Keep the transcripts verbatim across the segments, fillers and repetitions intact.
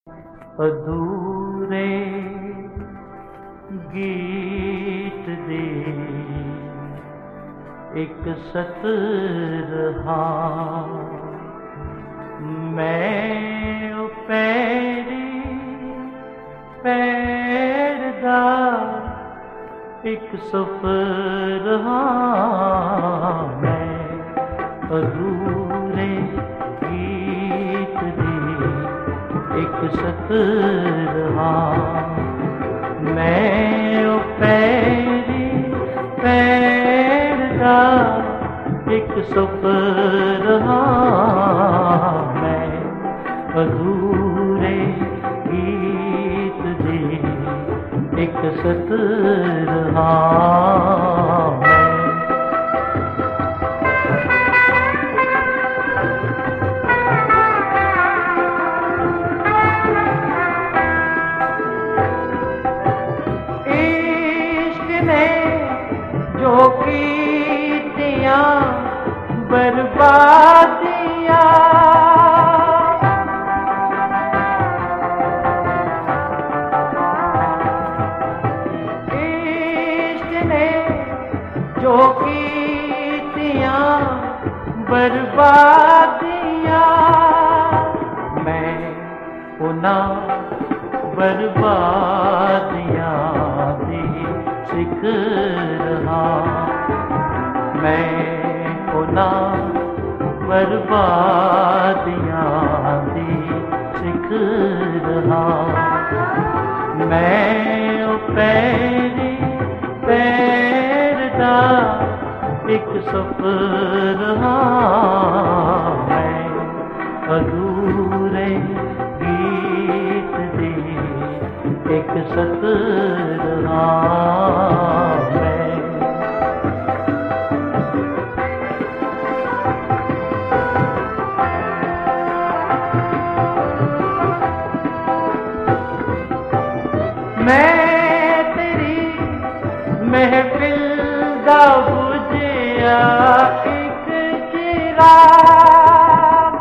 अधूरे गीत दे एक सतरहा मैं ओ पैरी पैर दा एक सफर हाँ मैं अधूरे गीत दे एक सतरहा मैं ओ पैरी पैर दा एक सफर हाँ मैं अधूरे गीत दे एक सतरहा जो कीतियां बर्बादियां इश्क ने जो कीतियां बर्बादियां मैं उन्हां बर्बादियां दी सिख रहा मैं उन्हां बर्बादियां दी सिख रहा मैं ओ पैरी पैर दा एक सफर हाँ मैं अधूरे गीत दे एक सतरहा मैं तेरी महफिल दा बुझिया एक चिराग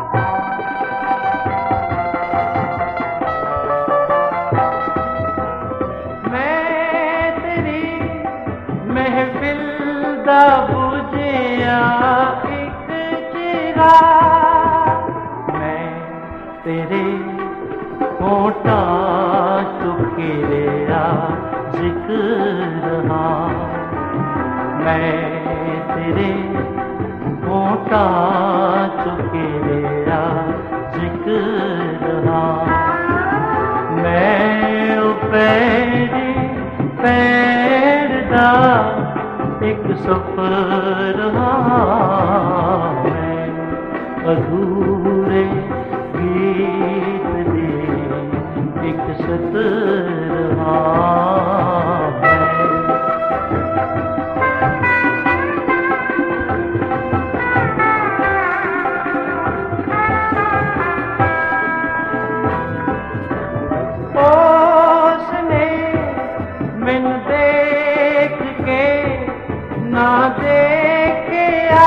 मैं तेरी महफिल दा बुझिया एक चिराग मैं तेरे होठा चुके रेया जिक्र हाँ मैं तेरे होठा चुके रेया जिक्र हाँ मैं ओ पैरी पैर दा एक सफर हाँ मैं अधूरे गीत दे एक सतरहा उसने मैनू देख के ना देखिया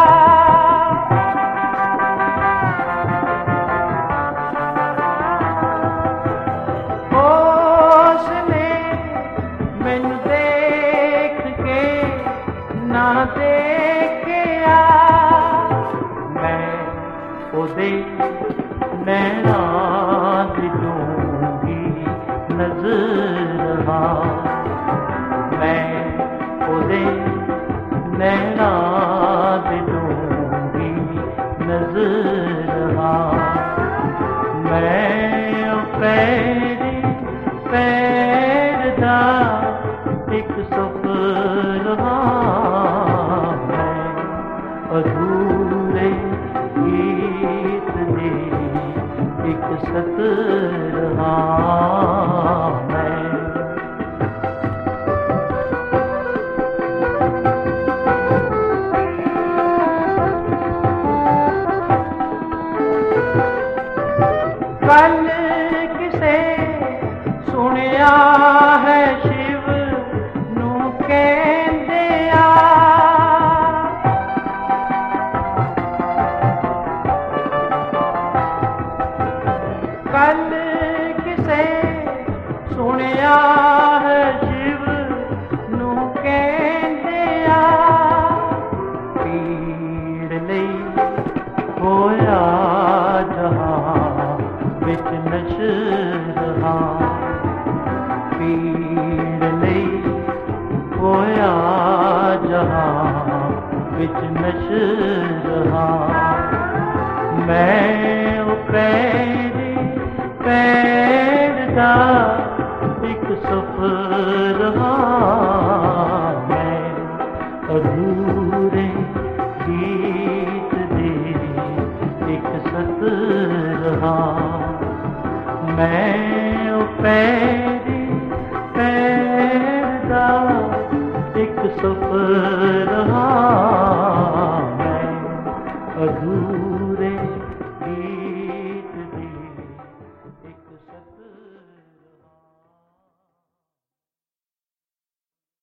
मैनू देख के ना देखिया मैं ओदे नैना दी दूंगी नजर हाँ मैं ओदे नैना दी दूंगी नजर हाँ मैं ओ पैरी पैर दा एक सफर हाँ मैं अधूरे गीत दे एक सतरहा मैं कल किसे सुनिया है शिव नू कहंदिया कल नशर हाँ पीड़ लई होया जहां विच नशर हाँ मैं ओ पैरी पैर दा एक सफर हाँ मैं अधूरे गीत दे एक सतर हाँ मैं ओ पैरी पैर दा एक सफर हाँ मैं अधूरे गीत दे एक सतर